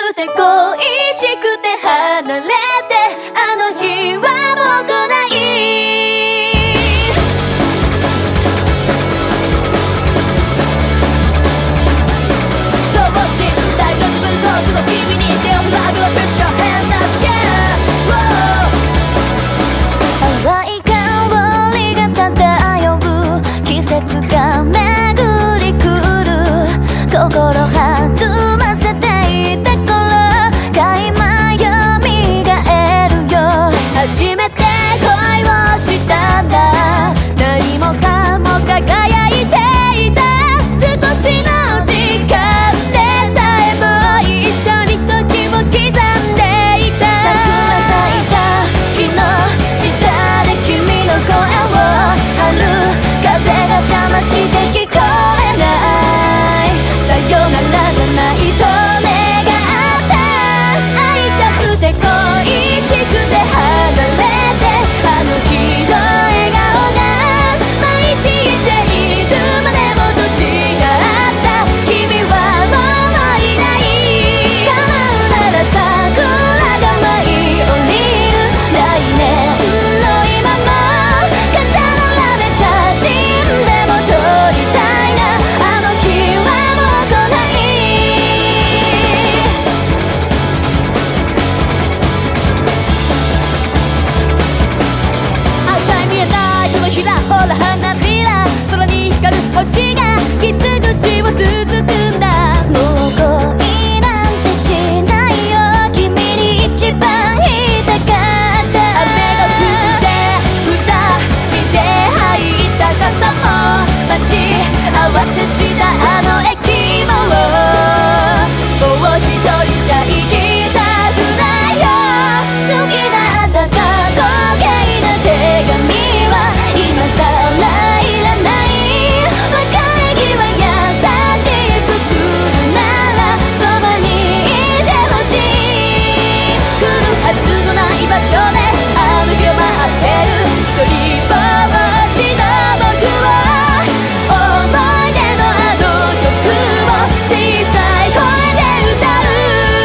くて恋しくて離れてあの日はもう来ない。等身大の自分遠くの君に手をフラグを Put your hands up yeah淡い香りが漂う季節が巡り来る心弾ませていた頃垣間よみがえるよ。初めて恋をしたんだ何もかも輝いていた少しの時間でさえも一緒に時を刻んでいた。桜咲いた日の下で君の声を春風が邪魔して聞こえないさよならじゃないと願った会いたくて恋しくて離れてあの日の笑顔が毎日いていつまでもと違った君はもういない叶うなら桜が舞い降りる来年の今も肩のラメ写真でも撮りたいなあの日はもう来ない赤い見えない手のひらほら花びら空に光る星が傷口をつつくんだ。もう恋なんてしないよ君に一番言いたかった。雨が降って二人で入った傘も待ち合わせしたあの駅ももう一人じゃ行きたくないよ。好きだったか時計な手紙は今さらいらない別れ際優しくするならそばにいてほしい。来るはずのない場所であの日を待ってる一人ぼっちの僕は思い出のあの曲を小さい声で歌う。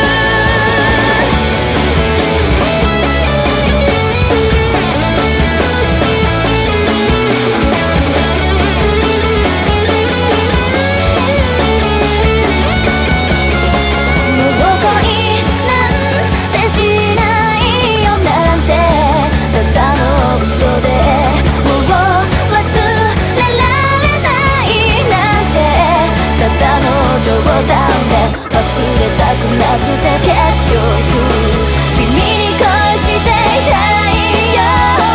もう恋なんてしないよなんてただの嘘でもう忘れられないなんてただの冗談で忘れたくなくて結局君に恋していたいよ。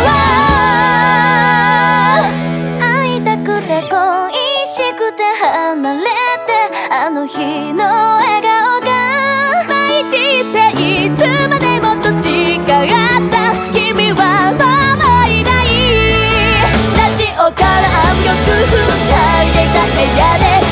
会いたくて恋しくて離れてあの日の笑顔が毎日っていつまでもと違った君はもういない。ラジオから暗曲二人でいた部屋で